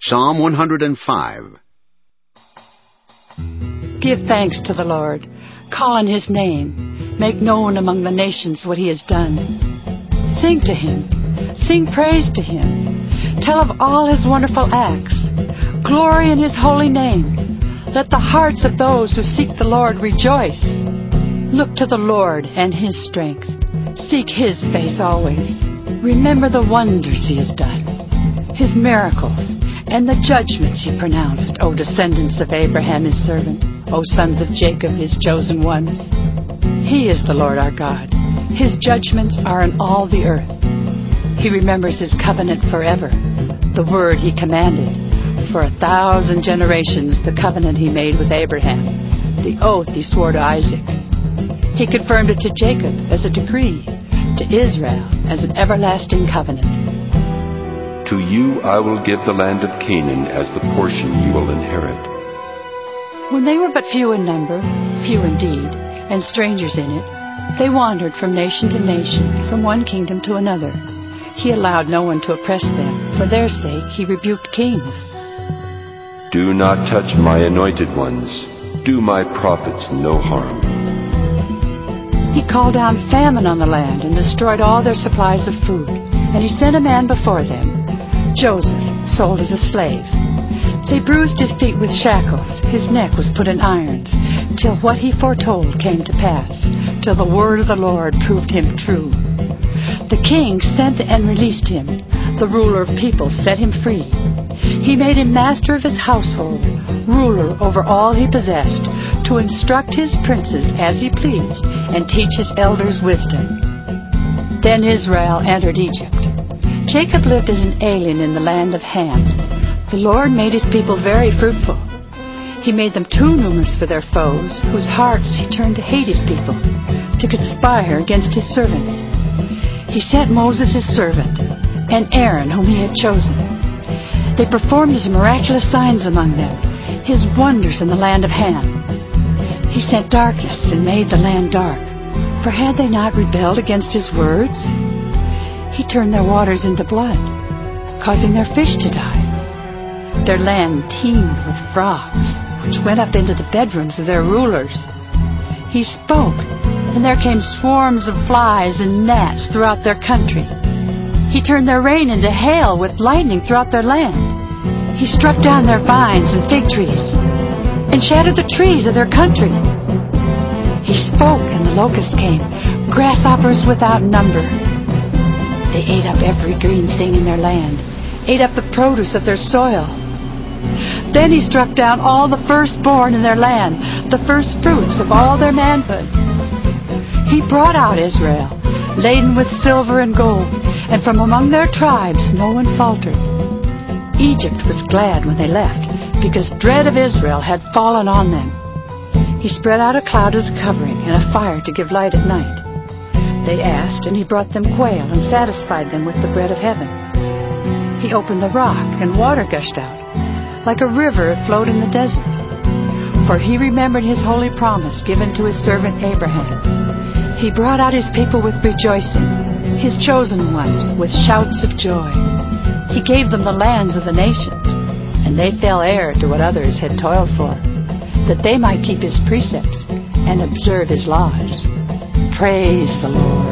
Psalm 105. Give thanks to the Lord. Call on His name. Make known among the nations what He has done. Sing to Him. Sing praise to Him. Tell of all His wonderful acts. Glory in His holy name. Let the hearts of those who seek the Lord rejoice. Look to the Lord and His strength. Seek His face always. Remember the wonders He has done, His miracles, and the judgments He pronounced, O descendants of Abraham His servant, O sons of Jacob His chosen ones. He is the Lord our God. His judgments are in all the earth. He remembers His covenant forever, the word He commanded. For 1,000 generations the covenant He made with Abraham, the oath He swore to Isaac. He confirmed it to Jacob as a decree, to Israel as an everlasting covenant. To you I will give the land of Canaan as the portion you will inherit. When they were but few in number, few indeed, and strangers in it, they wandered from nation to nation, from one kingdom to another. He allowed no one to oppress them. For their sake He rebuked kings. Do not touch my anointed ones. Do my prophets no harm. He called down famine on the land and destroyed all their supplies of food. And He sent a man before them, Joseph, sold as a slave. They bruised his feet with shackles. His neck was put in irons, till what he foretold came to pass, till the word of the Lord proved him true. The king sent and released him. The ruler of peoples set him free. He made him master of his household, ruler over all he possessed, to instruct his princes as he pleased, and teach his elders wisdom. Then Israel entered Egypt. Jacob lived as an alien in the land of Ham. The Lord made His people very fruitful. He made them too numerous for their foes, whose hearts He turned to hate His people, to conspire against His servants. He sent Moses His servant, and Aaron whom He had chosen. They performed His miraculous signs among them, His wonders in the land of Ham. He sent darkness and made the land dark, for had they not rebelled against His words? He turned their waters into blood, causing their fish to die. Their land teemed with frogs, which went up into the bedrooms of their rulers. He spoke, and there came swarms of flies and gnats throughout their country. He turned their rain into hail with lightning throughout their land. He struck down their vines and fig trees, and shattered the trees of their country. He spoke, and the locusts came, grasshoppers without number. They ate up every green thing in their land, ate up the produce of their soil. Then He struck down all the firstborn in their land, the first fruits of all their manhood. He brought out Israel, laden with silver and gold, and from among their tribes no one faltered. Egypt was glad when they left, because dread of Israel had fallen on them. He spread out a cloud as a covering, and a fire to give light at night. They asked, and He brought them quail, and satisfied them with the bread of heaven. He opened the rock, and water gushed out. Like a river it flowed in the desert. For He remembered His holy promise given to His servant Abraham. He brought out His people with rejoicing, His chosen ones with shouts of joy. He gave them the lands of the nations, and they fell heir to what others had toiled for, that they might keep His precepts and observe His laws. Praise the Lord.